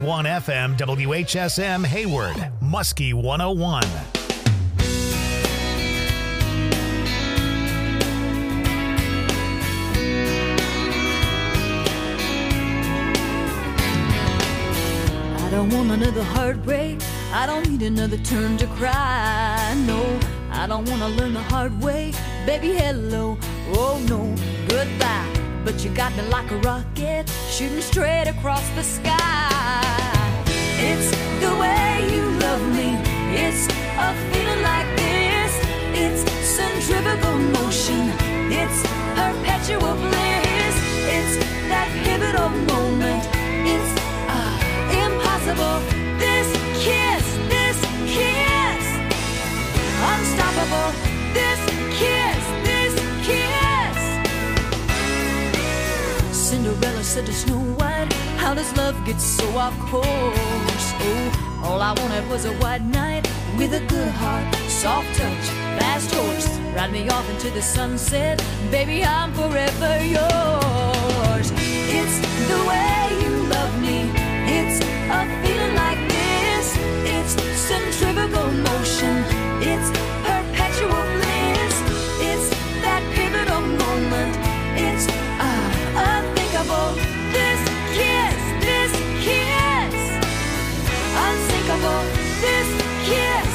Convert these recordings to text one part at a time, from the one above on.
1 FM WHSM Hayward, Muskie 101. I don't want another heartbreak. I don't need another turn to cry. No, I don't want to learn the hard way. Baby, hello. Oh, no, goodbye. But you got me like a rocket, shooting straight across the sky. It's the way you love me. It's a feeling like this. It's centrifugal motion. It's perpetual bliss. It's that pivotal moment. It's impossible. This kiss, unstoppable. This kiss. Cinderella said to Snow White, how does love get so off course? Oh, all I wanted was a white knight with a good heart, soft touch, fast horse. Ride me off into the sunset, baby, I'm forever yours. It's the way you love me. It's a feeling like this. It's centrifugal motion. It's perpetual bliss. It's that pivotal moment. It's unthinkable. This kiss, unsinkable. This kiss.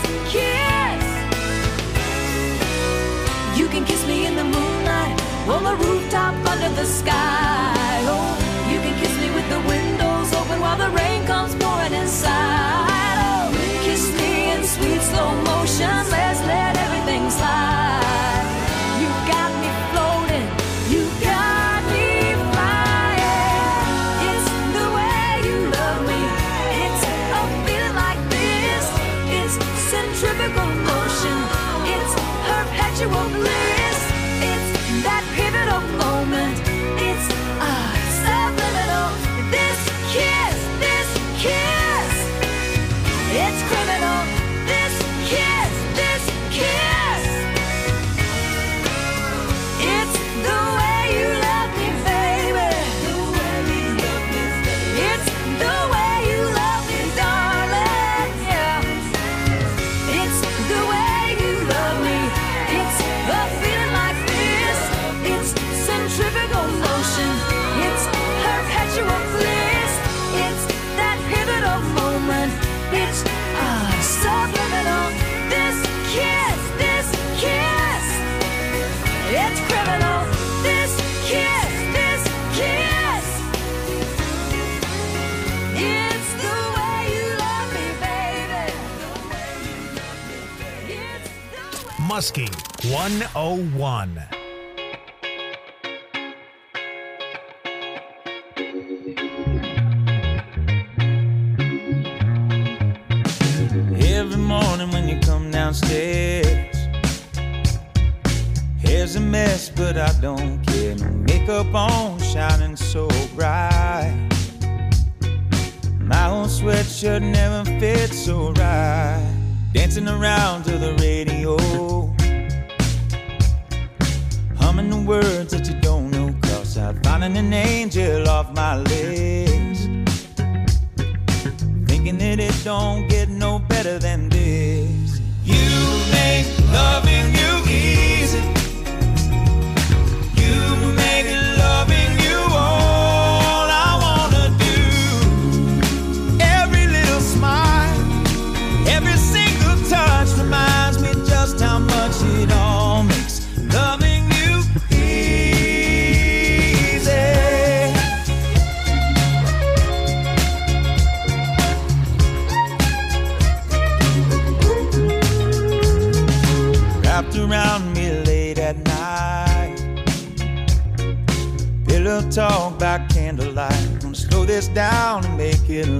You can kiss me in the moonlight, on the rooftop under the sky. Oh, you can kiss me with the windows open while the rain comes pouring inside. Oh, kiss me in sweet slow motion. Let's let everything slide. You got me floating. You got me flying. It's the way you love me. It's a feeling like this. It's centrifugal motion. It's perpetual bliss. It's that pivotal moment. It's subliminal. This kiss. It's criminal. This kiss. It's the way you love me, baby. It's the way you love me, darling. Yeah. It's the way you love me. It's a feeling like this. It's centrifugal motion. It's perpetual bliss. It's that pivotal moment. It's subliminal. This kiss. It's criminal. This kiss. It's the way you love me, baby. It's the way. Muskie 101. Every morning when you come downstairs, hair's a mess, but I don't care. No makeup on, shining so bright. My old sweatshirt never fit so right. Dancing around to the radio, humming the words that you don't know, 'cause I'm finding an angel off my list. Thinking that it don't get no better than this. You make loving you easy. You make loving you all I wanna do. Every little smile, every single touch reminds me just how much it all makes loving you easy. Wrapped around me late at night, pillow talk by candlelight. Gonna slow this down and make it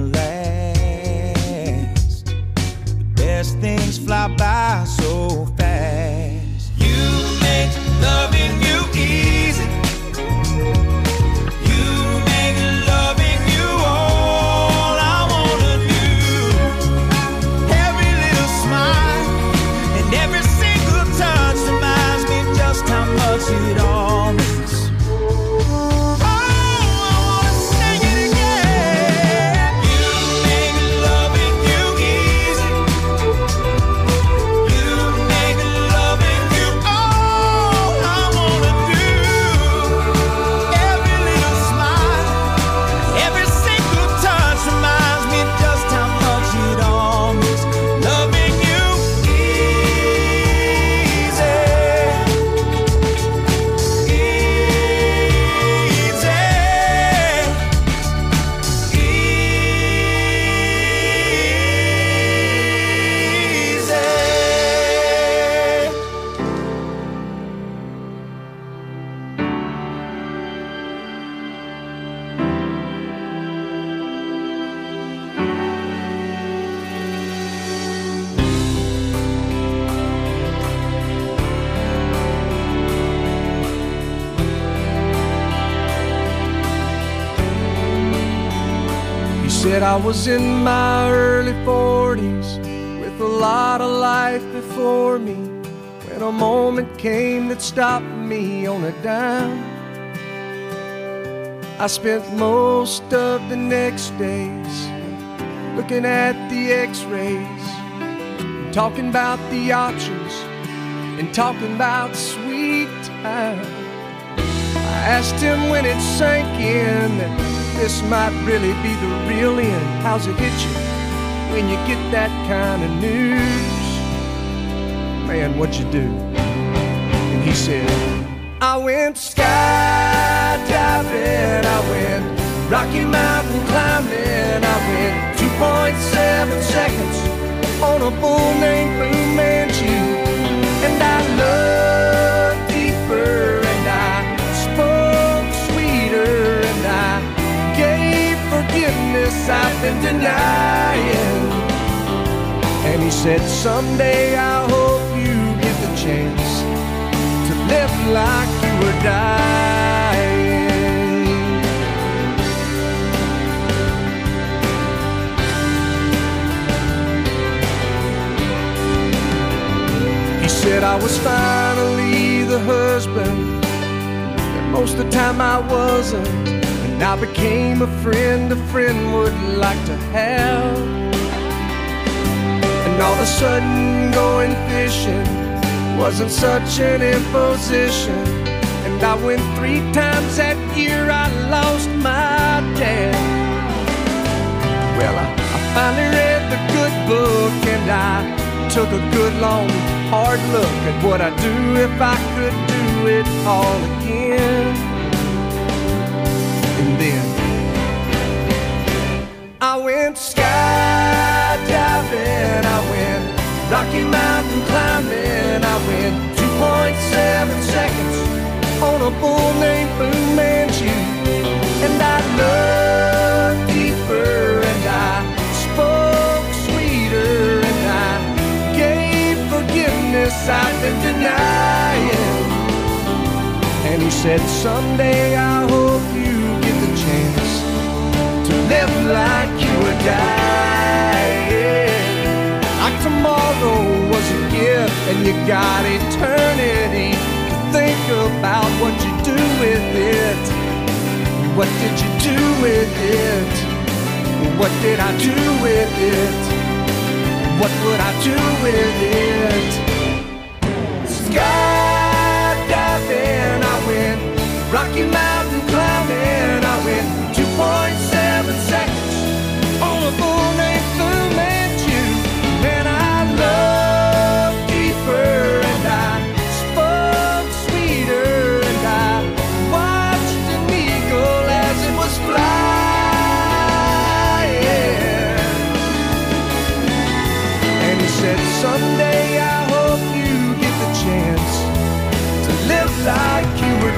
last. The best things fly by so fast. You make loving you easy. You make loving you all I wanna do. Every little smile and every single touch reminds me just how much it all means. Oh, I wanna sing it again. You said I was in my early 40s with a lot of life before me, when a moment came that stopped me on a dime. I spent most of the next days looking at the x-rays, talking about the options and talking about sweet time. I asked him when it sank in that this might really be the real end. How's it hit you when you get that kind of news? Man, what'd you do? And he said, I went skydiving, I went Rocky Mountain climbing, I went 2.7 seconds on a bull named Blue Manchu. And I looked deeper and I spoke sweeter and I gave forgiveness I've been denying. And he said, someday I hope you get the chance to live like you were dying. He said I was finally the husband that most of the time I wasn't, and I became a friend would like to have. And all of a sudden going fishing wasn't such an imposition, and I went 3 times that year. I lost my dad. Well, I finally read the good book, and I took a good long hard look at what I'd do if I could do it all again. And then I went skydiving, I went Rocky Mountain climbing, I went 2.7 seconds on a bull named Blue Manchu. And I looked deeper and I spoke sweeter and I gave forgiveness I've been denying. And he said, someday I hope you get the chance to live like you were dying. Like tomorrow was a gift and you got eternity to think about what you do with it. What did you do with it? What did I do with it? What would I do with it? Skydiving, I went Rocky Mountain climbing, I went 2.7 seconds on a bull named Blue Manchu. And I looked deeper and I spoke sweeter and I watched an eagle as it was flying. And he said, someday I hope you get the chance to live like you were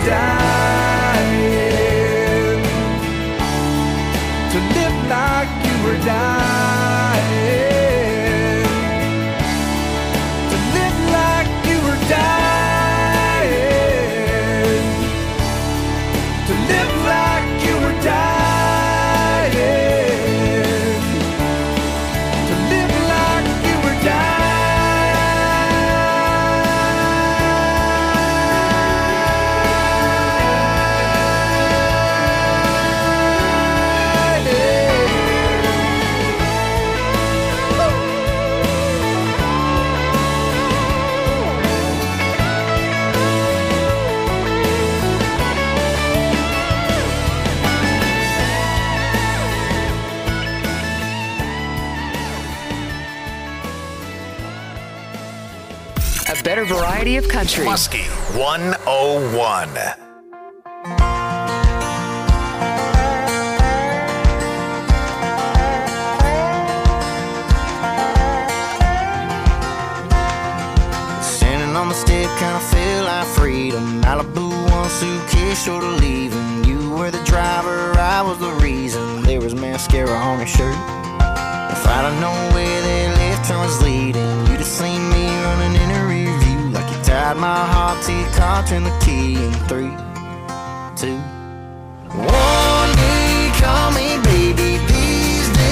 dying. To live like you were dying. To live like you were dying. To live like you were dying. To live like you were dying. A better variety of country. Muskie 101. Standing on the step, kinda feel like freedom. Malibu, one suitcase short of leaving. You were the driver, I was the reason. There was mascara on your shirt. If I'd have known where that left turn was leading, you'd have seen me running in a rear view. Like you tied my heart to your car, turned the key in 3, 2, 1. One day, call me baby. These days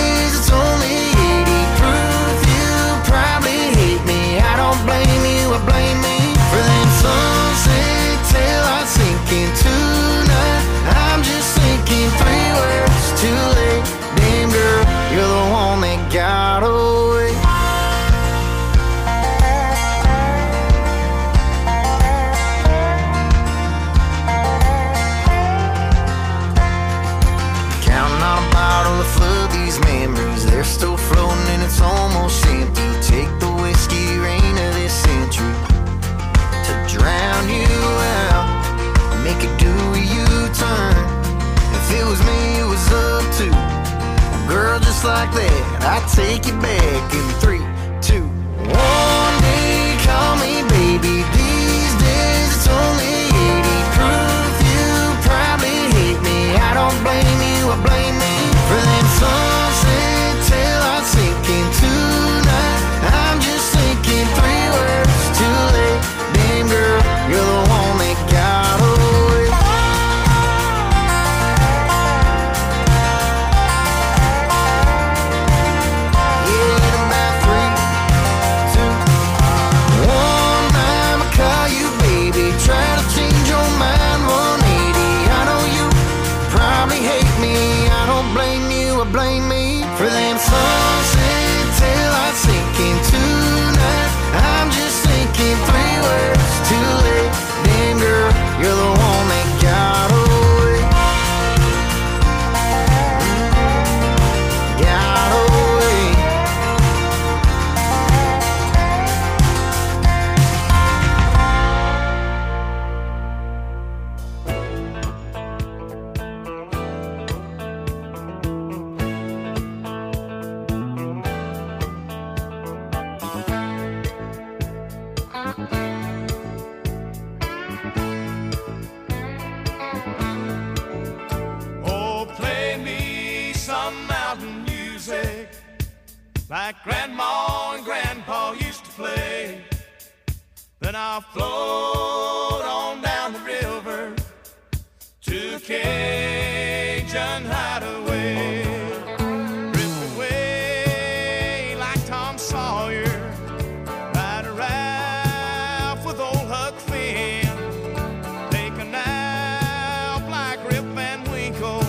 like that, I take you back in 3, 2, 1 day, call me baby. These days it's only 80 proof. You probably hate me. I don't blame you, I blame me for them sunset till I sink in tonight. I'm just thinking 3 words too late. Damn girl, you're the one that got away. Yeah, in about 3, 2, 1. I'ma call you baby. Try to change your mind 180. I know you probably hate me. I don't blame you, I blame me for them sunset till I sink in tonight. I'm just thinking 3 words too late. Damn girl, you're the one that got away. Got away. Oh, play me some mountain music like Grandma and Grandpa used to play. Then I'll float on down the river to Cajun Hideaway. Drift away like Tom Sawyer, ride a raft with old Huck Finn. Take a nap like Rip Van Winkle,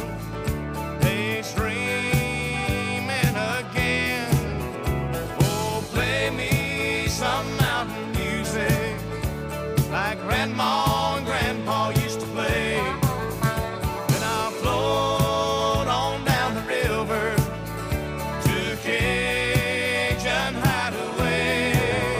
daydreaming again. Oh, play me some mountain music like Grandma and Grandpa used to play. Then I'll float on down the river to Cajun Hideaway.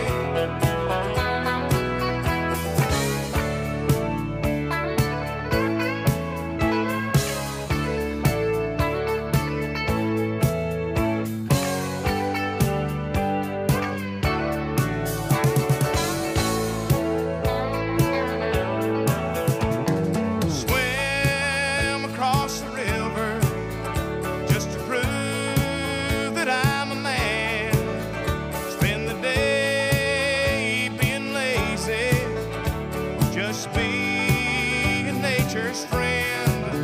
Swim across the river just to prove that I'm a man. Spend the day being lazy, just being nature's friend.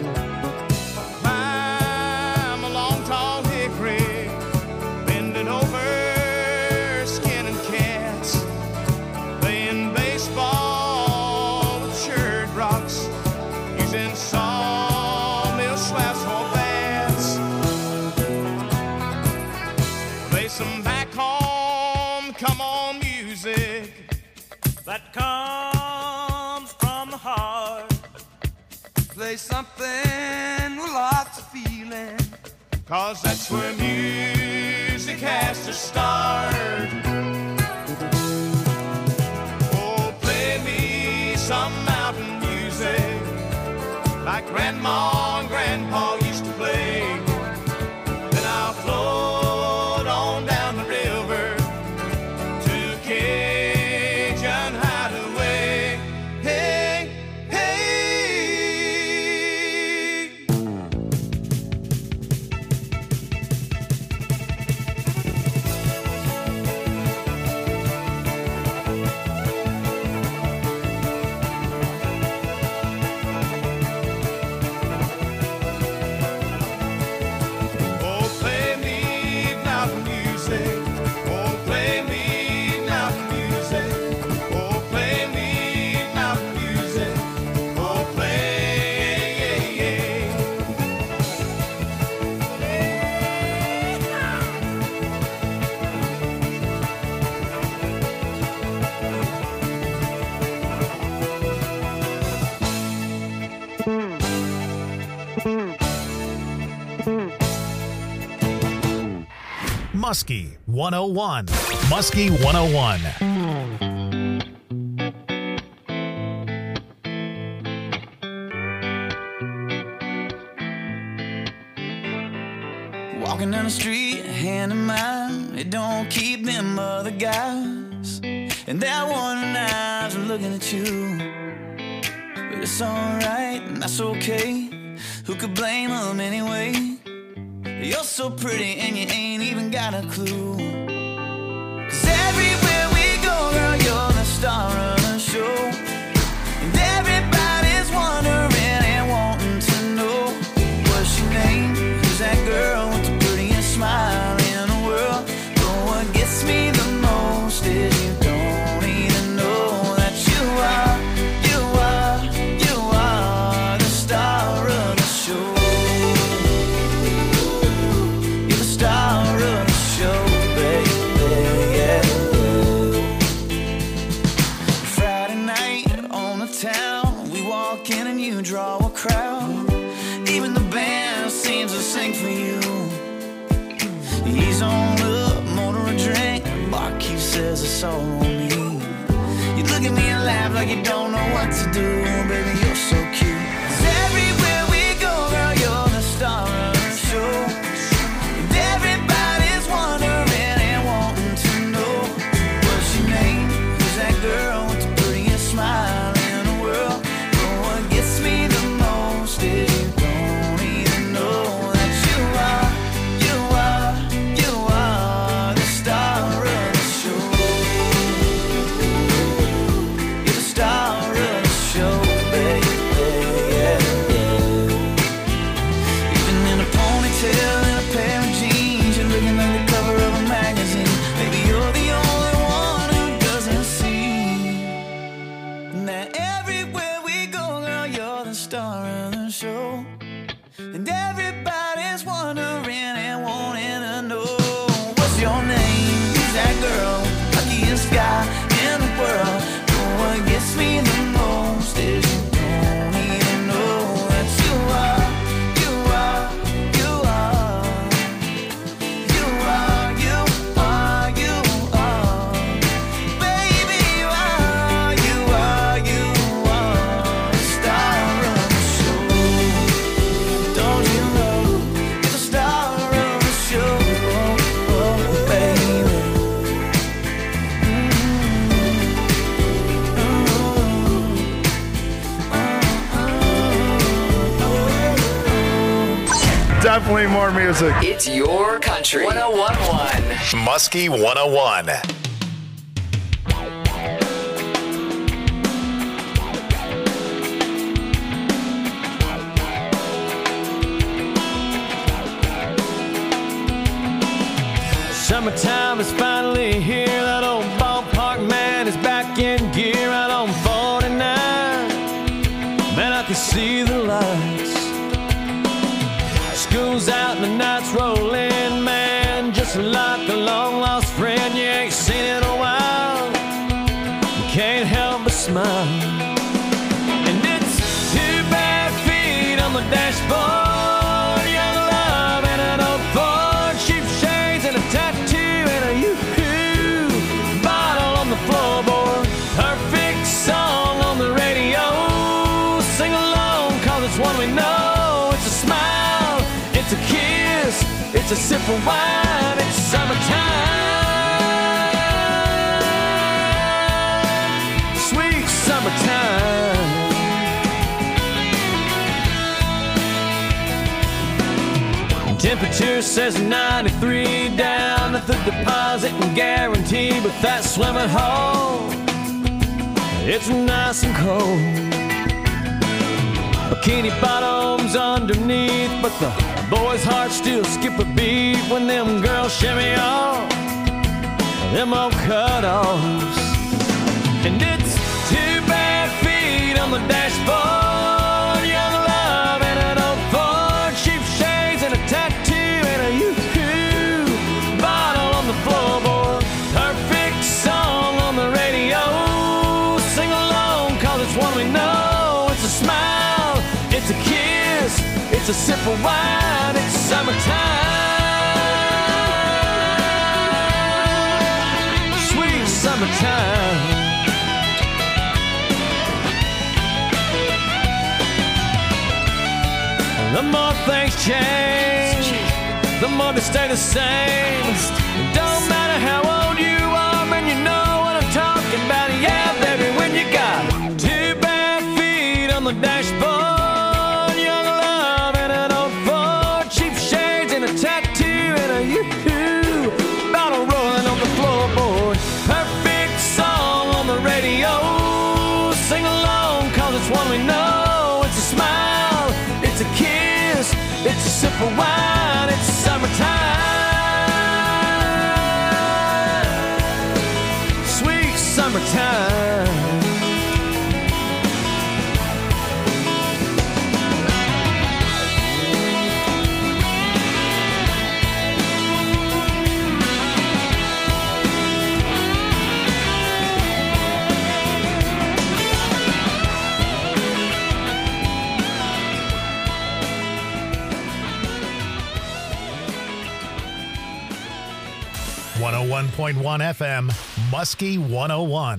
Climb a long tall hickory, bending over, skinning cats, playing baseball with shirred rocks, using sawmill slabs for bats. Play some back home, come on music that comes from the heart. Play something with lots of feeling, 'cause that's where music has to start. Oh, play me some mountain music like Grandma and Grandpa used to play. Then I'll float on down the river to Cajun Hideaway. Hey, hey. Oh, play me mountain music. Oh, play me mountain music. Oh, play me mountain music. Oh, play. Muskie 101. Muskie 101. Walking in the street, hand in mine. It don't keep them other guys. And that one eyes are looking at you. But it's alright, and that's okay. Who could blame them anyway? You're so pretty and you ain't even got a clue. 'Cause everywhere we go, girl, you're the star of the show. And everybody's wondering and wanting to know what's your name? Who's that girl with the prettiest smile in the world? But what gets me the most is you don't even know that you are the star of the show. You're the star of the show, baby, yeah. Friday night on the town, we walk in and you draw a crowd. Even the band seems to sing for you. He's on up, motor a drink. Barkeep says it's all on me. You look at me and laugh like you don't know what to do. Baby, you're so cute. 'Cause everywhere we go, girl, you're the star of the show. And everybody's wondering and wanting to know what's your name? Who's that girl with the prettiest smile in the world? But what gets me the most is you don't even know that you are the star of the show. You're the star of the show, baby, yeah, yeah. You've been in a ponytail and a pair of jeans. You're looking like the cover of a magazine. Maybe you're the only one who doesn't see that everywhere we go, girl, you're the star of the show. And everybody's wondering and wanting to know what's your name? Who's that girl? Luckiest guy in the world. But what gets me the most is you don't even know that you are baby, you are the star of the show. Don't you know you're the star of the show, oh, baby. Definitely more music. It's your country. 101.1. Muskie 101. Summertime is finally here. That old ballpark man is back in gear out on 49. Man, I can see the lights. School's out and the night's rolling, man. Just like a long lost friend you ain't seen in a while. You can't help but smile. And it's 2 bare feet on the dashboard. Young love and an old Ford. Cheap shades and a tattoo and a yoo-hoo bottle on the floorboard. Perfect song on the radio. Sing along, cause it's one we know. It's a smile, it's a kiss, it's a sip of wine. It's summertime, sweet summertime. Temperature says 93 down at the deposit and guarantee, but that swimming hole, it's nice and cold. Bikini bottoms underneath, but the boys' hearts still skip a beat when them girls shimmy off them old cut-offs. And it's 2 bare feet on the dashboard. Young love and an old Ford. Cheap shades and a tattoo and a yoo-hoo bottle on the floorboard. Perfect song on the radio. Sing along, cause it's one we know. It's a smile, it's a kiss, it's a sip of wine. It's summertime, sweet summertime. The more things change, the more they stay the same. Don't matter how old you are, man, you know what I'm talking about. Yeah, baby, when you got 2 bare feet on the dashboard, young love and an old Ford, cheap shades and a tattoo and a yoo-hoo, bottle rolling on the floorboard. Perfect song on the radio, sing along 'cause it's one we know. It's a smile, it's a kiss, it's a sip of wine, it's summertime, sweet summertime. .1 FM, Muskie 101.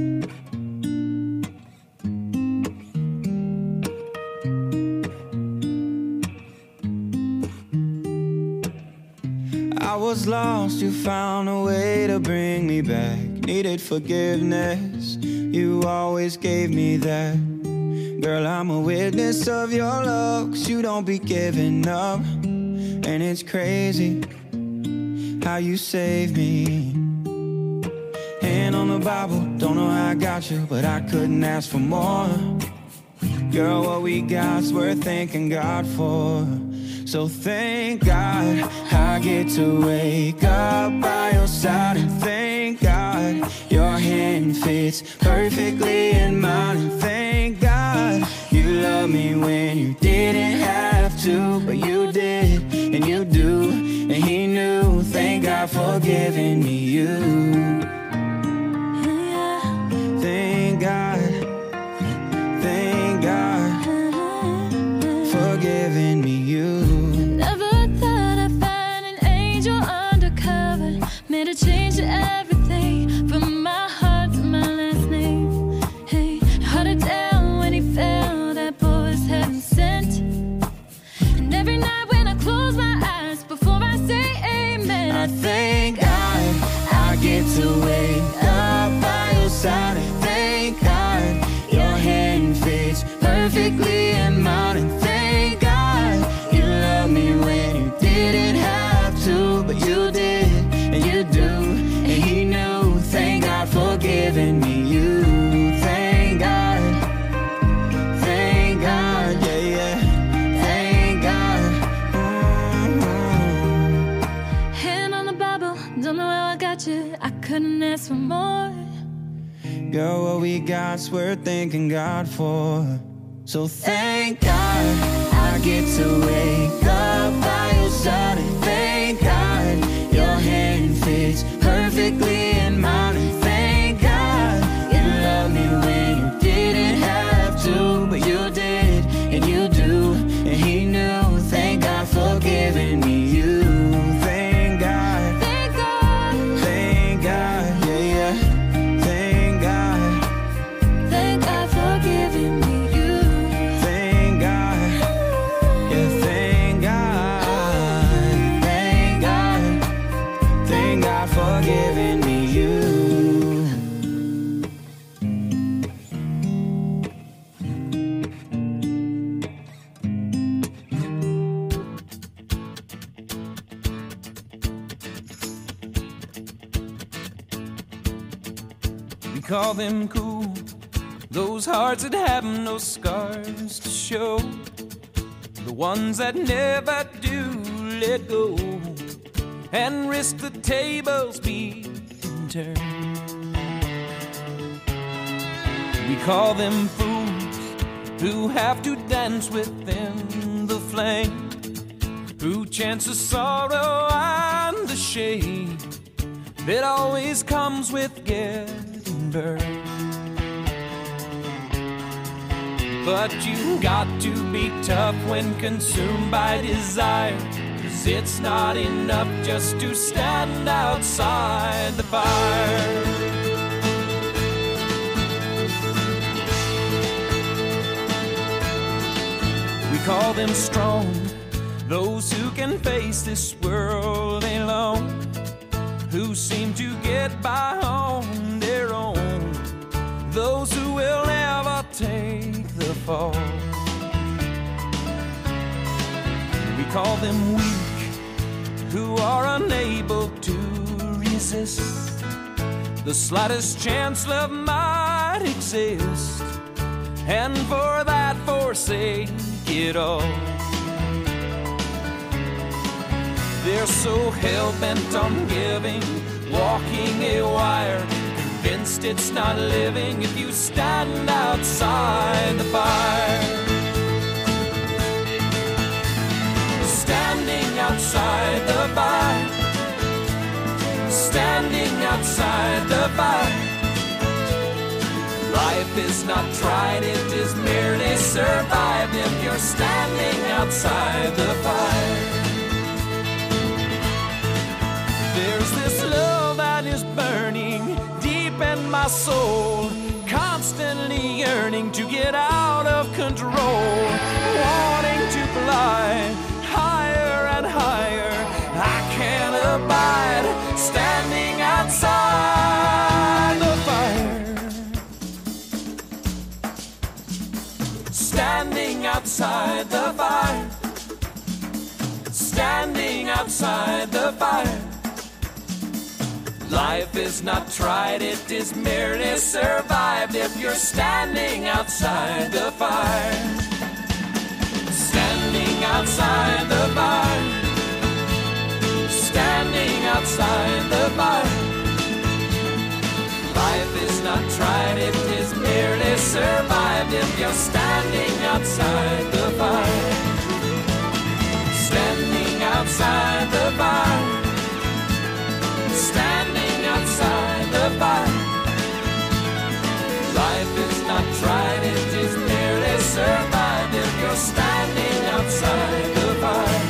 I was lost, you found a way to bring me back. Needed forgiveness, you always gave me that. Girl, I'm a witness of your love, 'cause you don't be giving up. And it's crazy how you saved me. Hand on the Bible, don't know how I got you, but I couldn't ask for more. Girl, what we got's worth thanking God for. So thank God I get to wake up by your side, and thank God your hand fits perfectly in mine, and thank God you love me when you didn't have to, but you did and you do, and he knew. Thank God for giving me you. Thank God for giving me you. Never thought I'd find an angel undercover, made a change to everything, from my heart to my last name. Hey, held it down when he fell, that boy was heaven sent. And every night when I close my eyes, before I say amen, I thank God I get to wake up by your side, and thank God your hand fits perfectly in mine, and thank God you love me when you didn't have to, but you did and you do, and he knew. Thank God for giving me you. Thank God, yeah, yeah. Thank God. hand on the Bible, don't know how I got you, I couldn't ask for more. Girl, what we got's worth thanking God for. So thank God I get to wake up by your side, and thank God your hand fits perfectly in mine, and thank God you love me when you didn't have to, but you did and you do, and he knew. Thank God for giving me you. Thank God, Thank God, yeah, yeah. Thank God. thank God for giving me you. Thank God, yeah, thank God, thank God for giving me you. We call them cool, those hearts that have no scars to show, the ones that never do let go and risk the tables being turned. We call them fools who have to dance within the flame, who chance the sorrow and the shame that always comes with getting burned. But you got to be tough when consumed by desire, 'cause it's not enough just to stand outside the fire. We call them strong, Those who can face this world alone, who seem to get by on their own, those who will never take the fall. We call them weak, who are unable to resist the slightest chance love might exist, and for that forsake it all. They're so hell-bent on giving, walking a wire, convinced it's not living if you stand outside the fire. Standing outside the fire, standing outside the fire. Life is not tried, it is merely survived if you're standing outside the fire. There's this love that is burning deep in my soul, constantly yearning to get out of control, wanting to fly higher and higher. I can't abide standing outside the fire. Standing outside the fire. Standing outside the fire. Life is not tried, it is merely survived if you're standing outside the fire. Standing outside the fire. Standing outside the fire. Life is not tried, it is merely survived if you're standing outside the fire. Standing outside the fire. Standing outside the fire. Life is not tried, it is merely survived if you're standing outside the fire.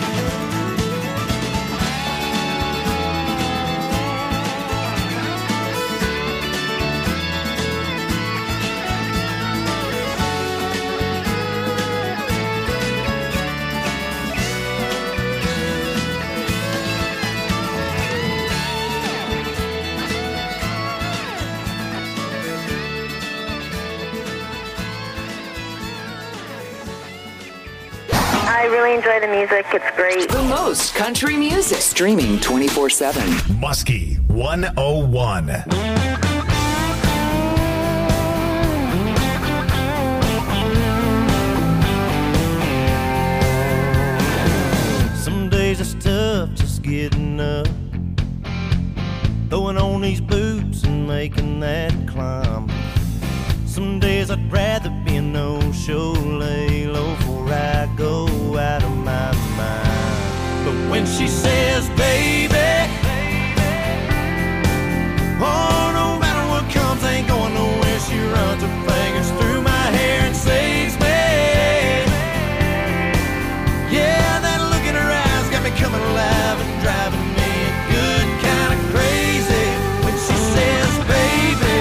I really enjoy the music. It's great. The most country music. Streaming 24/7. Muskie 101. Some days it's tough just getting up, throwing on these boots and making that climb. Some days I'd rather be a no-show, lay low before I go out of my mind. But when she says, baby, oh, no matter what comes, ain't going nowhere, she runs her fingers through my hair and saves me. Yeah, that look in her eyes got me coming alive and driving me good kind of crazy. When she says, baby,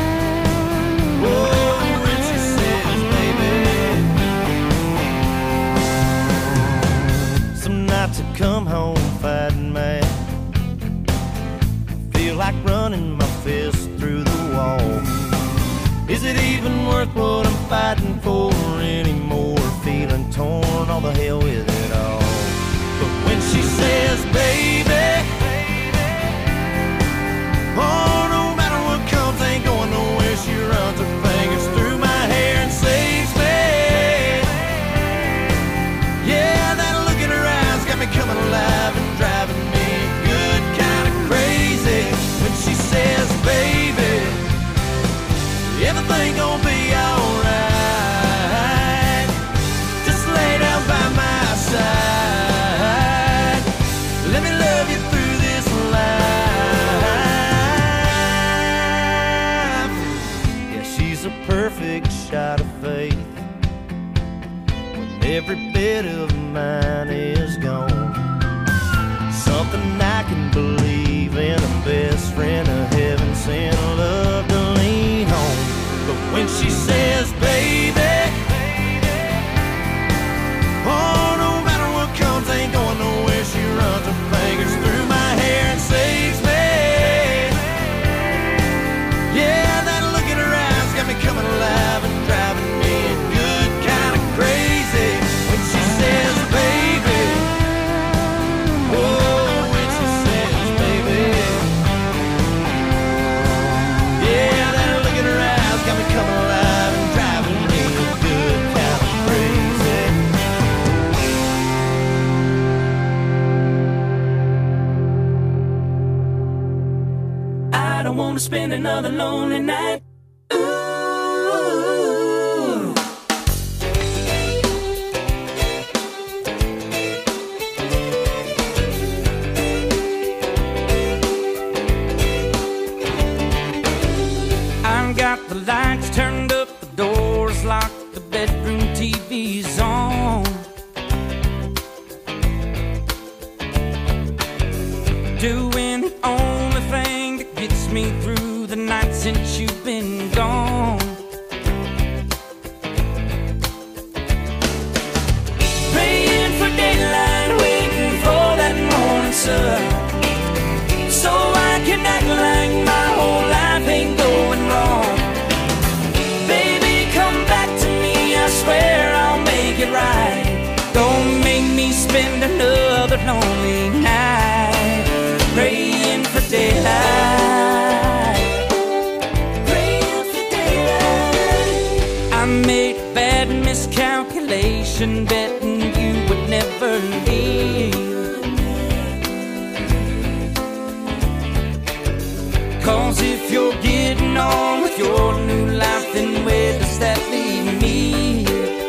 oh, when she says, baby. Some nights I come home fighting mad, feel like running my fist through the wall. Is it even worth what I'm fighting for anymore? Feeling torn, all the hell with it all. But when she says, baby, oh, no matter what comes, ain't going nowhere, she runs her fingers through my hair and saves me. Yeah, that look in her eyes got me coming alive and driving me good kind of crazy. When she says, baby, everything gonna be alright. wanna spend another lonely night. Ooh. I've got the lights turned up, the doors locked, the bedroom TV's on. Doing the only thing that gets me through the night since you've been gone. Praying for daylight, waiting for that morning sun, so I can act like my whole life ain't going wrong. Baby, come back to me, I swear I'll make it right. Don't make me spend another lonely night. Praying for daylight, praying for daylight. I made a bad miscalculation, betting you would never leave. 'Cause if you're getting on with your new life, then where does that leave me?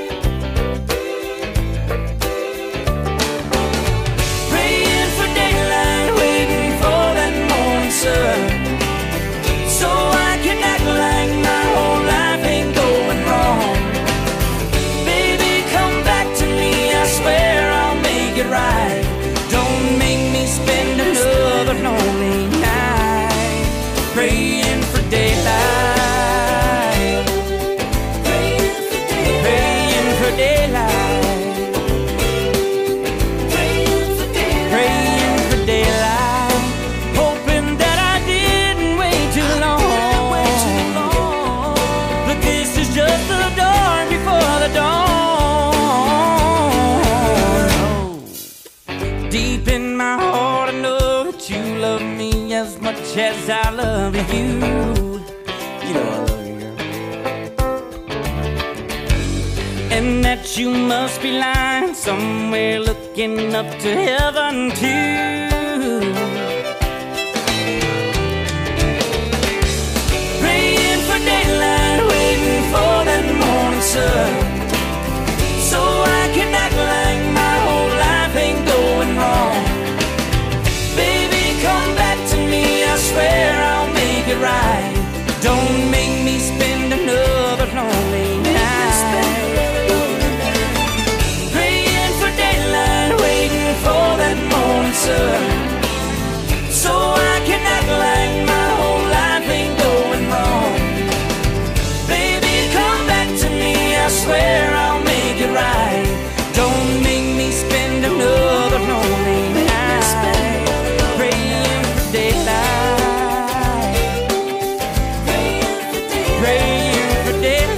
Praying for daylight, waiting for that morning sun, so I can act like my whole life ain't going wrong. Baby, come back to me, I swear I'll make it right. Don't make me spend another lonely night. Praying for daylight, praying for daylight, praying for daylight, praying for daylight, praying for daylight, hoping that I didn't wait too long. But this is just the dawn before the dawn. Deep in my heart I know that you love me as much as I love you. You know I love you, girl. And that you must be lying somewhere looking up to heaven too. Praying for daylight, waiting for that morning sun, so I can act like my whole life ain't going wrong. Baby, come back to me, I swear I'll make it right. Don't make me spend another lonely night. Praying for daylight, waiting for that morning sun, so I can act like my whole life ain't going wrong. Baby, come back to me, I swear I'll make it right. Don't make me spend another lonely night. Praying for daylight, praying for daylight, praying for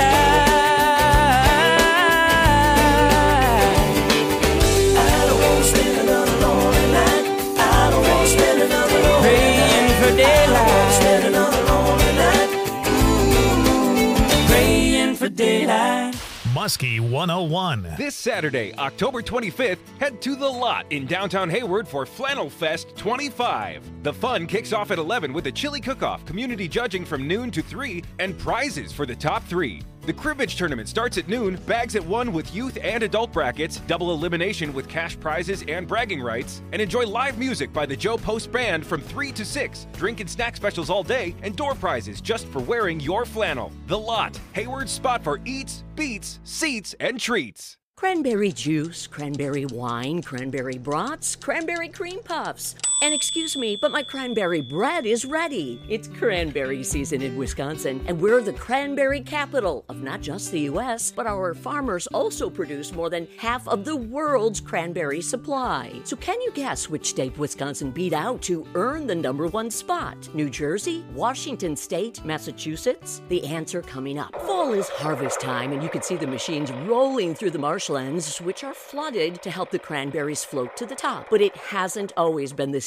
daylight. I don't want to spend another lonely night. I don't want to spend another lonely night. Praying for daylight, I don't want to spend another lonely night. Ooh, praying for daylight. Muskie 101. This Saturday, October 25th, head to The Lot in downtown Hayward for Flannel Fest 25. The fun kicks off at 11 with a chili cook-off, community judging from noon to 3, and prizes for the top 3. The cribbage tournament starts at noon, bags at 1 with youth and adult brackets, double elimination with cash prizes and bragging rights, and enjoy live music by the Joe Post Band from 3 to 6, drink and snack specials all day, and door prizes just for wearing your flannel. The Lot, Hayward's spot for eats, beats, seats, and treats. Cranberry juice, cranberry wine, cranberry brats, cranberry cream puffs. And excuse me, but my cranberry bread is ready. It's cranberry season in Wisconsin, and we're the cranberry capital of not just the U.S., but our farmers also produce more than half of the world's cranberry supply. So can you guess which state Wisconsin beat out to earn the #1 spot? New Jersey, Washington State, Massachusetts? The answer coming up. Fall is harvest time, and you can see the machines rolling through the marshlands, which are flooded to help the cranberries float to the top. But it hasn't always been this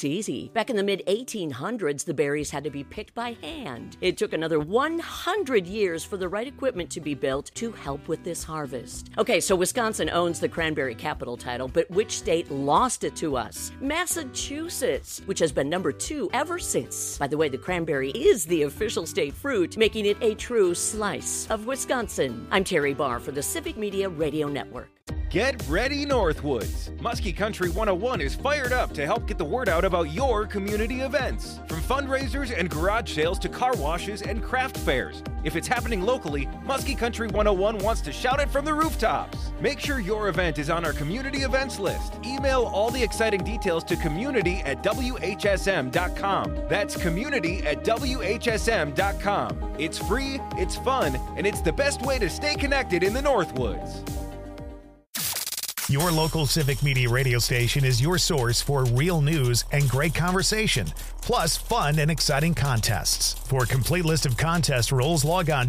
looks easy. Back in the mid-1800s, the berries had to be picked by hand. It took another 100 years for the right equipment to be built to help with this harvest. Okay, so Wisconsin owns the cranberry capital title, but which state lost it to us? Massachusetts, which has been number 2 ever since. By the way, the cranberry is the official state fruit, making it a true slice of Wisconsin. I'm Terry Barr for the Civic Media Radio Network. Get ready, Northwoods! Muskie Country 101 is fired up to help get the word out about your community events. From fundraisers and garage sales to car washes and craft fairs. If it's happening locally, Muskie Country 101 wants to shout it from the rooftops. Make sure your event is on our community events list. Email all the exciting details to community@whsm.com. That's community@whsm.com. It's free, it's fun, and it's the best way to stay connected in the Northwoods. Your local Civic Media radio station is your source for real news and great conversation, plus fun and exciting contests. For a complete list of contest rules, log on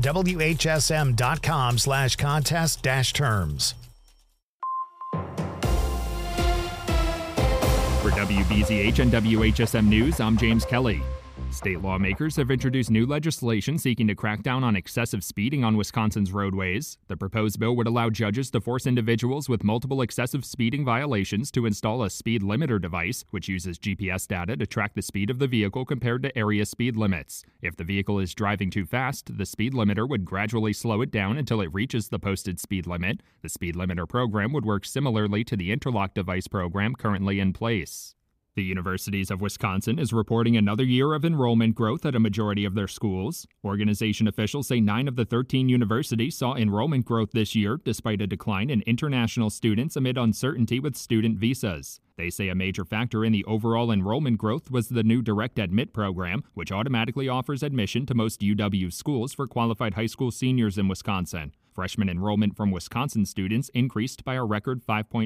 whsm.com/contest-terms. For WBZH and WHSM News, I'm James Kelly. State lawmakers have introduced new legislation seeking to crack down on excessive speeding on Wisconsin's roadways. The proposed bill would allow judges to force individuals with multiple excessive speeding violations to install a speed limiter device, which uses GPS data to track the speed of the vehicle compared to area speed limits. If the vehicle is driving too fast, the speed limiter would gradually slow it down until it reaches the posted speed limit. The speed limiter program would work similarly to the interlock device program currently in place. The Universities of Wisconsin is reporting another year of enrollment growth at a majority of their schools. Organization officials say 9 of the 13 universities saw enrollment growth this year, despite a decline in international students amid uncertainty with student visas. They say a major factor in the overall enrollment growth was the new Direct Admit program, which automatically offers admission to most UW schools for qualified high school seniors in Wisconsin. Freshman enrollment from Wisconsin students increased by a record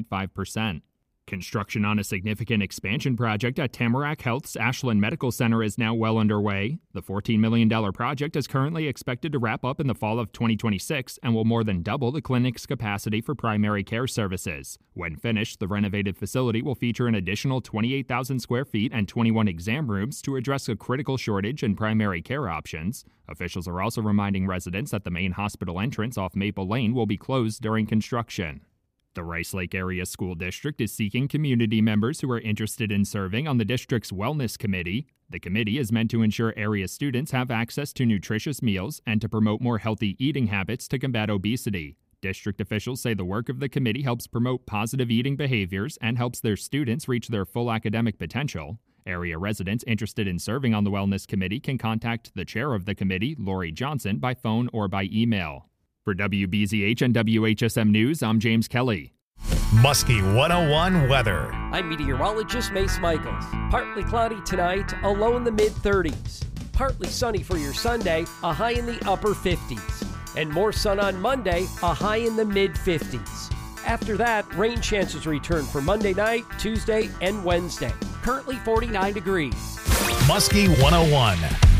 5.5%. Construction on a significant expansion project at Tamarack Health's Ashland Medical Center is now well underway. The $14 million project is currently expected to wrap up in the fall of 2026 and will more than double the clinic's capacity for primary care services. When finished, the renovated facility will feature an additional 28,000 square feet and 21 exam rooms to address a critical shortage in primary care options. Officials are also reminding residents that the main hospital entrance off Maple Lane will be closed during construction. The Rice Lake Area School District is seeking community members who are interested in serving on the district's Wellness Committee. The committee is meant to ensure area students have access to nutritious meals and to promote more healthy eating habits to combat obesity. District officials say the work of the committee helps promote positive eating behaviors and helps their students reach their full academic potential. Area residents interested in serving on the Wellness Committee can contact the chair of the committee, Lori Johnson, by phone or by email. For WBZH and WHSM News, I'm James Kelly. Muskie 101 weather. I'm meteorologist Mace Michaels. Partly cloudy tonight, a low in the mid-30s. Partly sunny for your Sunday, a high in the upper 50s. And more sun on Monday, a high in the mid-50s. After that, rain chances return for Monday night, Tuesday, and Wednesday. Currently 49 degrees. Muskie 101.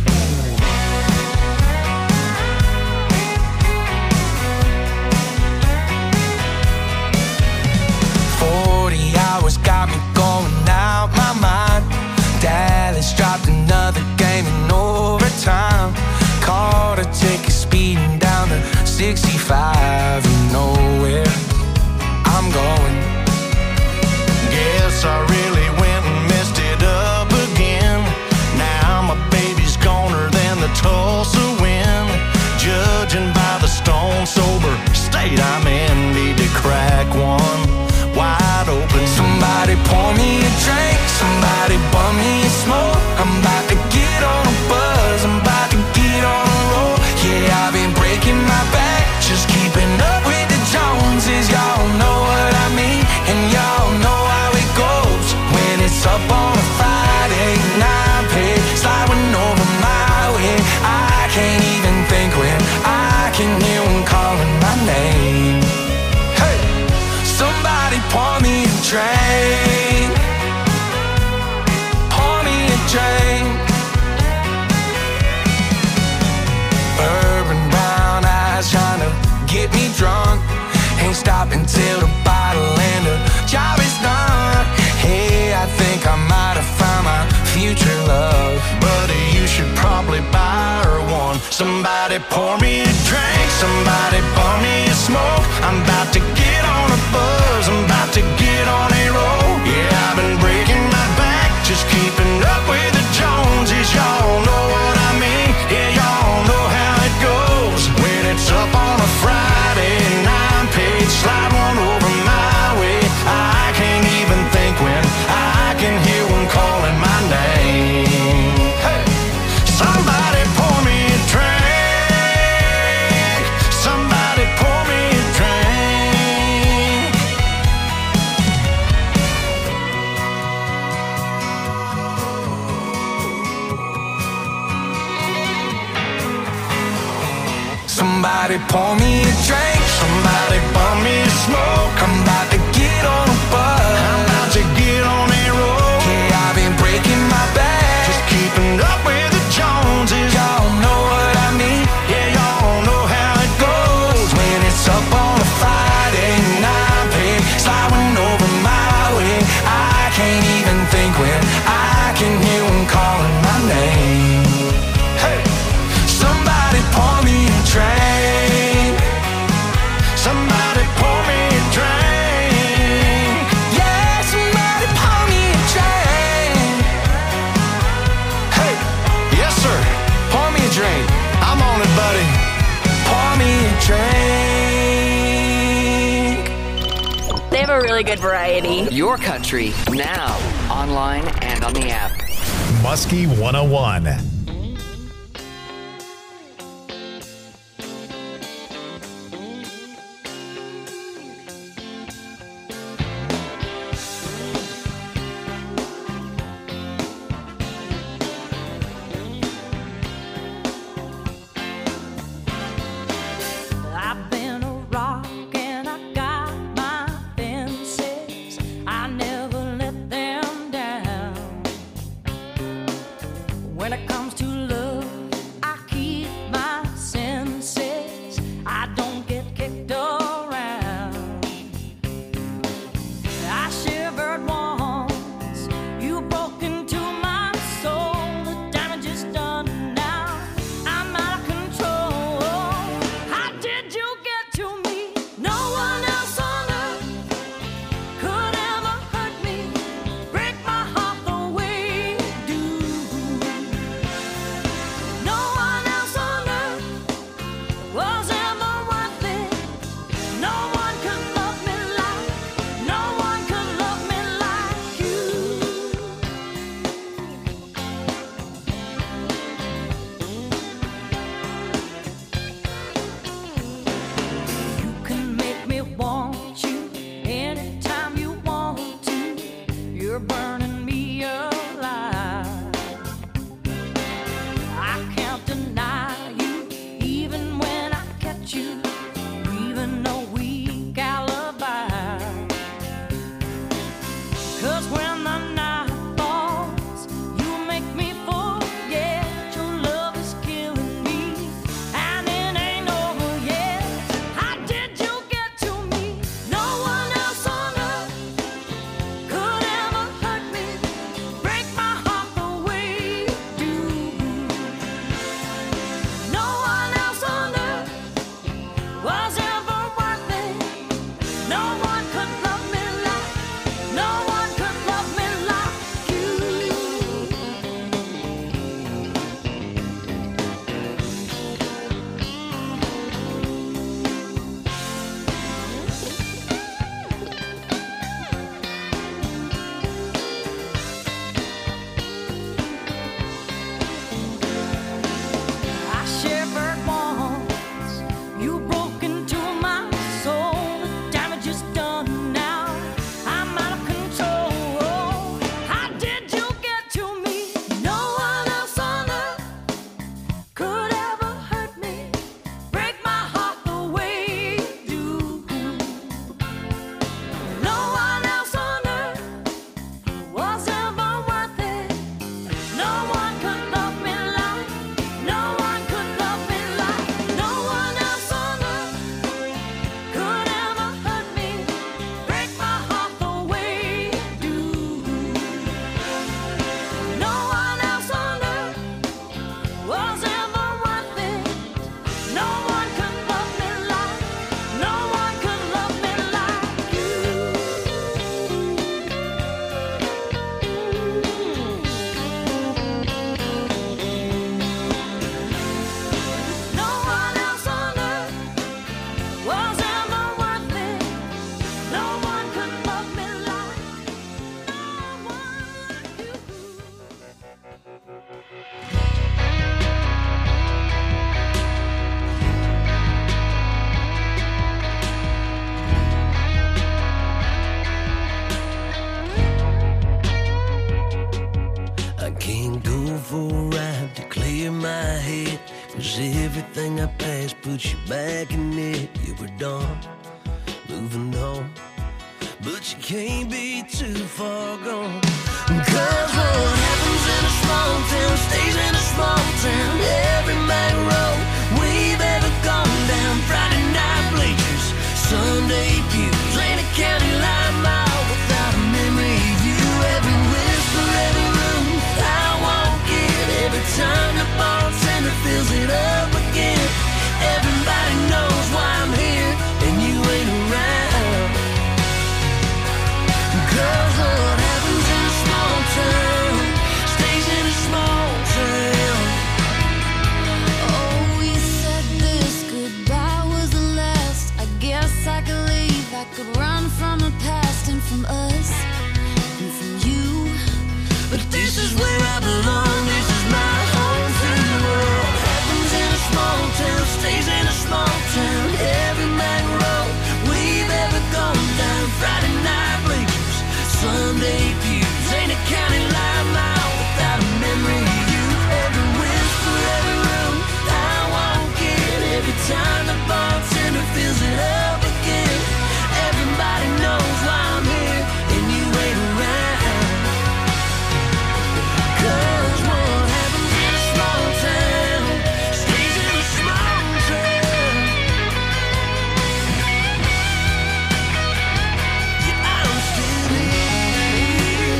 40 hours got me going out my mind. Dallas dropped another game in overtime. Caught a ticket speeding down to 65 and nowhere I'm going. Guess I really went and messed it up again. Now my baby's goner than the Tulsa wind. Judging by the stone sober state I'm in, need to crack one wide open. Somebody pour me a drink, somebody bum me a smoke. I'm about to get on a buzz, I'm about to get on a roll. Yeah, I've been breaking my back, just keeping up with the Joneses. Y'all know what I mean, and y'all know how it goes. When it's up on a Friday night, pay sliding over my way. I can't even think when I can hear one calling my name. Hey, somebody pour me a drink, pour me a drink. Urban brown eyes trying to get me drunk. Ain't stopping till the bottle and the job is done. Hey, I think I might have found my Somebody pour me a drink, somebody pour me a smoke. I'm about to get on a buzz, I'm about to get on a roll. Yeah, I've been breaking my back, just keeping up with the Joneses. Y'all know what I mean, yeah, y'all know how it goes. When it's up on a Friday and I'm paid, slide one over my way. I can't even think when I can hear one calling my name. Hey, somebody pour me a drink, somebody pour me a drink. Somebody pour me a drink, somebody pour me a smoke. I'm about to get on a buzz, I'm about to get on a roll. Yeah, I've been breaking my back, just keeping up with the Joneses. Y'all know what I mean, yeah, y'all know how it goes. When it's up on a Friday and I'm paid, sliding over my way. I can't even think when I can hear one calling my name. Hey, somebody pour me a drink, somebody pour me a drink. Yeah, somebody pour me a drink. Hey, yes sir, pour me a drink. I'm on it, buddy. Pour me a drink. They have a really good variety. Your country, now, online and on the app. Muskie 101. I've been a rock and I got my fences. I never let them down. When it comes to love, I keep my senses. I don't get kicked around. I shivered once, you broke into my soul. The damage is done now, I'm out of control. How did you get to me? No one else on earth could ever hurt me, break my heart the way you do. to clear my head. 'Cause everything I passed puts you back in it. You were done, moving on, but you can't be too far gone. 'Cause what happens in a small town stays in a small town. Every back road we've ever gone down. Friday night bleachers, Sunday pews, ain't a county line mile without a memory of you. Every whisper, every room I walk in, every time the bartender fills it up again. Everybody knows why I'm here and you ain't around. 'Cause what happens in a small town stays in a small town. Oh, you said this goodbye was the last. I guess I could leave. I could run from the past and from us and from you. But this is where I belong. This is my home free world. Happens in a small town stays in a small town. Every back road we've ever gone down. Friday night bleachers, Sunday pews, ain't a county line mile without a memory of you. Every whisper, every room I walk in, every time the bartender fills it up again. Everybody knows why I'm here and you ain't around. 'Cause what happens in a small town stays in a small town. Yeah, I'm still here.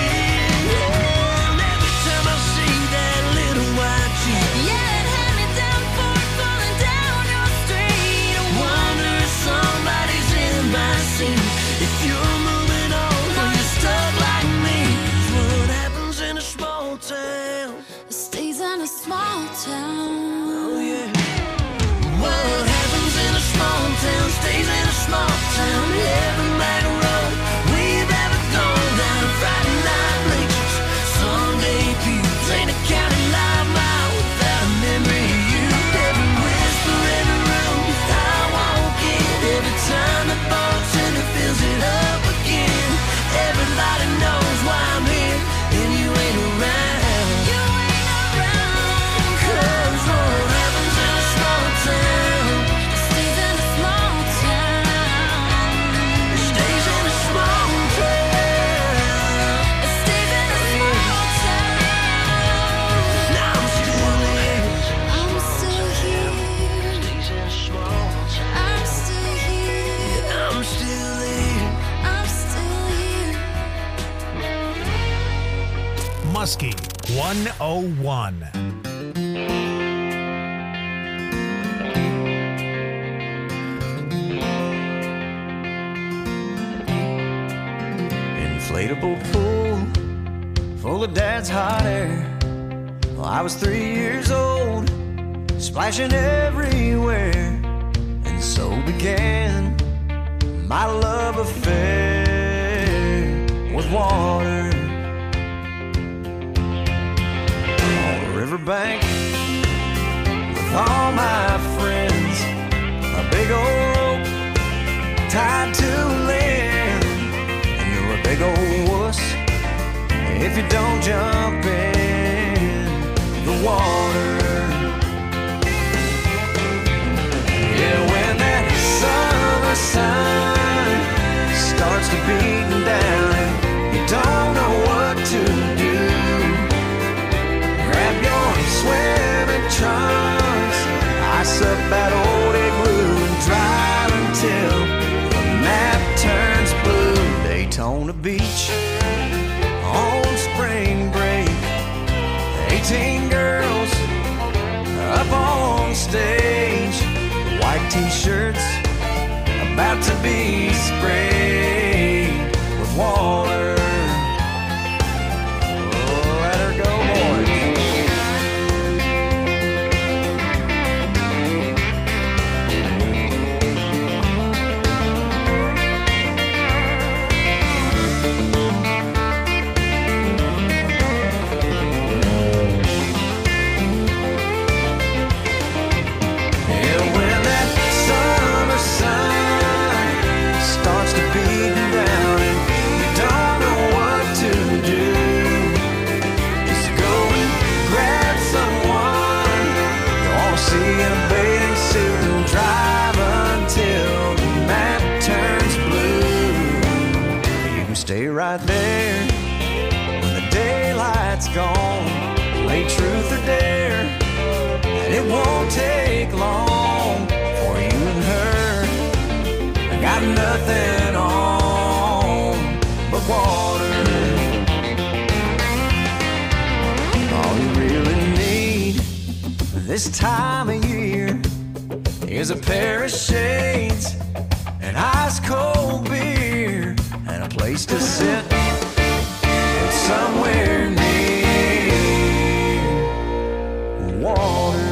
And every time I see that little white Jeep, Yeah, it had me down for it falling down your street. I wonder if somebody's in my seat. If you're moving on or you're stuck like me. 'Cause what happens in a small town? It stays in a small town. Oh yeah. What happens in a small town stays in a small town. Every back road we've ever gone down. Friday night bleachers, Sunday pews, ain't a county line mile without a memory of you. Every whisper, every room I walk in, every time the bartender fills it up again. Everybody knows why I'm here and you ain't around. You ain't around. 'Cause what happens in a small town It stays in a small town. stays in a small town. It stays in a small town. Now I'm still here. I'm still here. Stays in a small town. I'm still here. I'm still here. I'm still here. Muskie 101. Inflatable pool full of dad's hot air. Well, I was 3 years old, splashing everywhere, and so began my love affair with water. On the riverbank with all my friends, a big old rope tied to a limb, and you're a big old wuss if you don't jump in the water. Yeah, when that summer sun starts to beat down and you don't know what to do, grab your swimming trunks, ice up that old igloo and drive until the map turns blue. Daytona Beach on spring break, 18 girls up on stage, white t-shirts about to be sprayed with water. Oh, let her go, boys. Starts to beat down and you don't won't take long for you and her. I got nothing on but water. All you really need this time of year is a pair of shades, an ice cold beer, and a place to sit somewhere near water.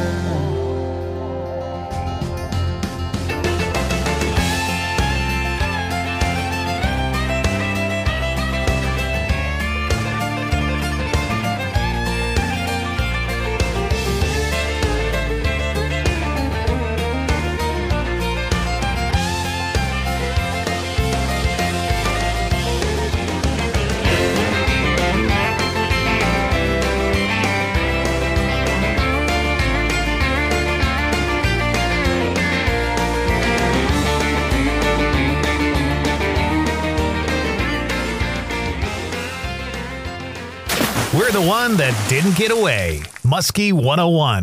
We're the one that didn't get away. Muskie 101.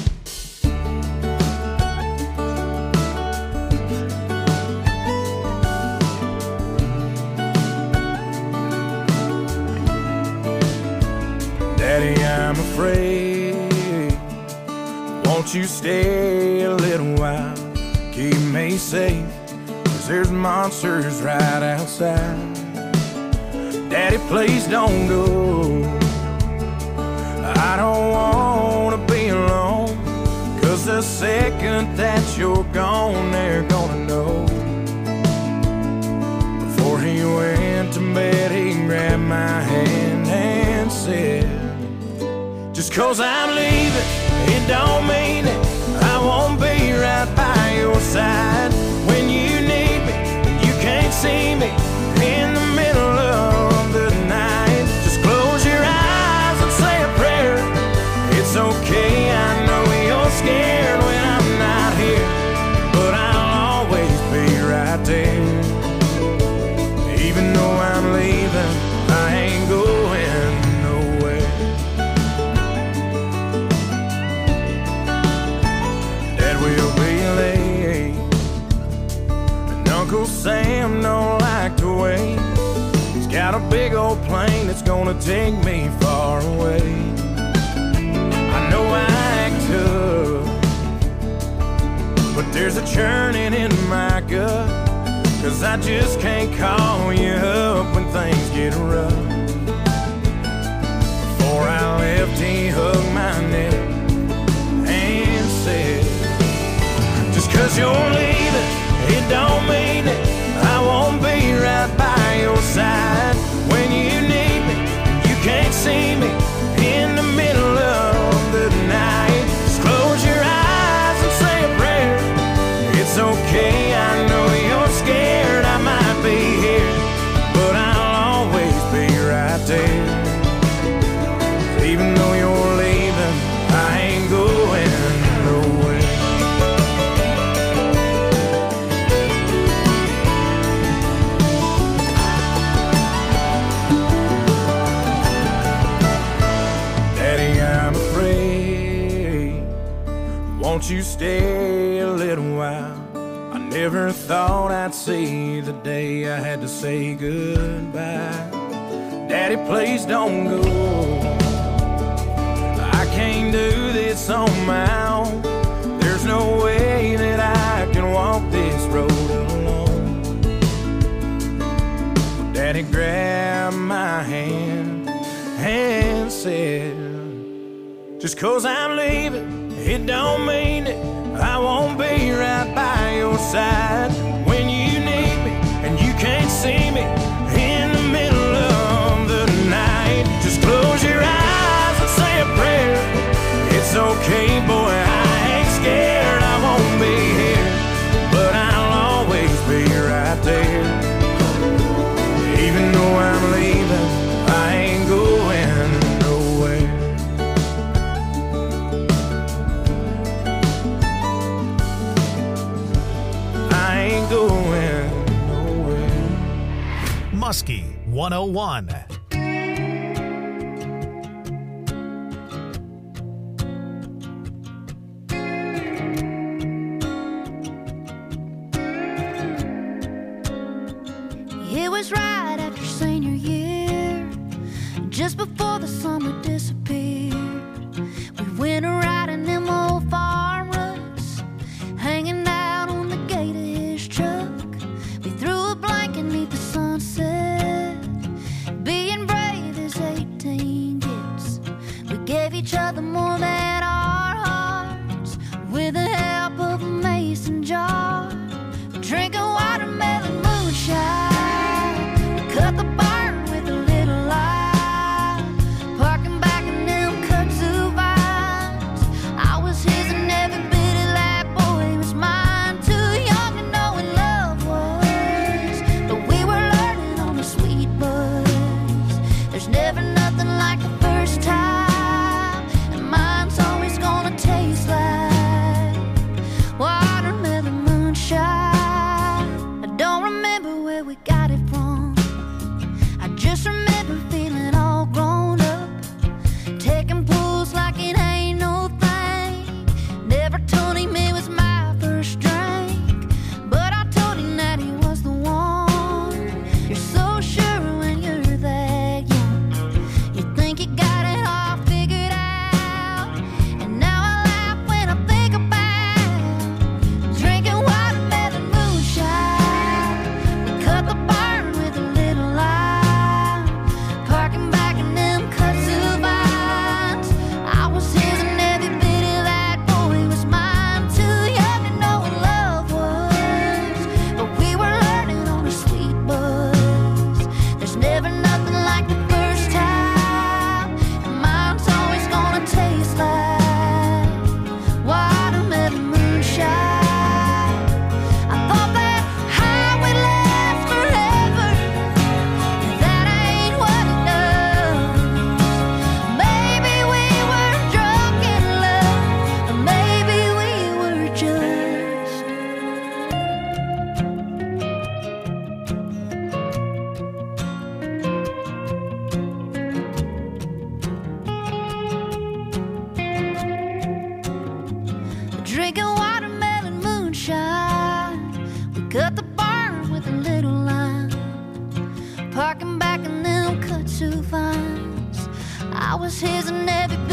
Daddy, I'm afraid. Won't you stay a little while? Keep me safe, 'cause there's monsters right outside. Daddy, please don't go. I don't want to be alone, 'cause the second that you're gone, they're gonna know. Before he went to bed, he grabbed my hand and said, just 'cause I'm leaving, it don't mean it. I won't be right by your side. When you need me, you can't see me in the middle of the night. Just close your eyes and say a prayer. It's okay, I know you're scared when I'm not here, but I'll always be right there. Even though I'm leaving, I ain't going nowhere. Dad will be late, and Uncle Sam don't like to wait. He's got a big old plane that's gonna take me far away. I know I act tough, but there's a churning in my gut, 'cause I just can't call you up when things get rough. Before I left, he hugged my neck and said, just 'cause you're leaving, it don't mean it. I won't be right by your side. When you need me, you can't see me in the middle of the night. Just close your eyes and say a prayer. It's okay, I know you're scared. I might be here, but I'll always be right there. Even though you're leaving, I ain't going nowhere. Daddy, I'm afraid. Won't you stay a little while? I never thought I'd see the day I had to say goodbye. Daddy, please don't go. I can't do this on my own. There's no way that I can walk this road alone. Daddy grabbed my hand and said, just 'cause I'm leaving, it don't mean it. I won't be right by your side. When you need me and you can't see me in the middle of the night. Just close your eyes and say a prayer. It's okay, boy, I ain't scared. I won't be here, but I'll always be right there. Even though I'm leaving, I ain't going nowhere. I ain't going nowhere. Muskie 101. was right after senior year, just before the summer disappeared. We went a riding them old farm ruts, hanging out on the gate of his truck. We threw a blanket neath the sunset, being brave as 18 gets. We gave each other more than our hearts, with the help of a mason jar, drinking watermelon moonshine. We cut the barn with a little light, parking back in them kudzu vines. I was his and every bit of that boy was mine. Too young to know what love was, but we were learning on the sweet buzz. There's never nothing like the first time, and mine's always gonna taste like watermelon moonshine. I don't remember where we got it from, I just remember feeling all grown up, taking pulls like it ain't no thing. Never told him it was my first drink, but I told him that he was the one. You're so sure when you're that young, you think you got it all figured out. And now I laugh when I think about drinking watermelon moonshine. We cut the barn with a little light, parking back in them kudzu vines. I was his and every bit of that boy was mine. Too young to know what love was, but we were learning on a sweet buzz. There's never nothing like the first time, and mine's always gonna taste like watermelon moonshine. I thought that high would last forever, but that ain't what it does. Maybe we were drunk in love, or maybe we were just drinking watermelon moonshine. We cut the barn with a little line, parking back in them kudzu vines. I was his and every